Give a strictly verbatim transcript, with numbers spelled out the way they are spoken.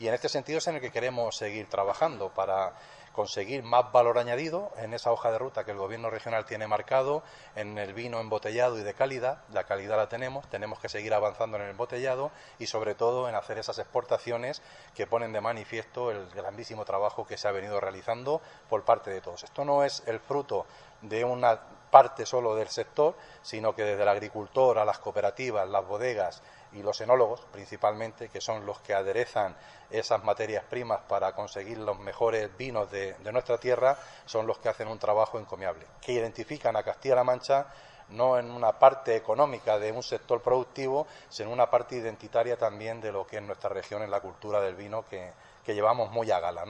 Y en este sentido es en el que queremos seguir trabajando para conseguir más valor añadido en esa hoja de ruta que el Gobierno regional tiene marcado, en el vino embotellado y de calidad. La calidad la tenemos, tenemos que seguir avanzando en el embotellado y sobre todo en hacer esas exportaciones que ponen de manifiesto el grandísimo trabajo que se ha venido realizando por parte de todos. Esto no es el fruto de una parte solo del sector, sino que desde el agricultor a las cooperativas, las bodegas y los enólogos principalmente, que son los que aderezan esas materias primas para conseguir los mejores vinos de, de nuestra tierra, son los que hacen un trabajo encomiable, que identifican a Castilla-La Mancha no en una parte económica de un sector productivo, sino en una parte identitaria también de lo que es nuestra región en la cultura del vino, que, que llevamos muy a gala, ¿no?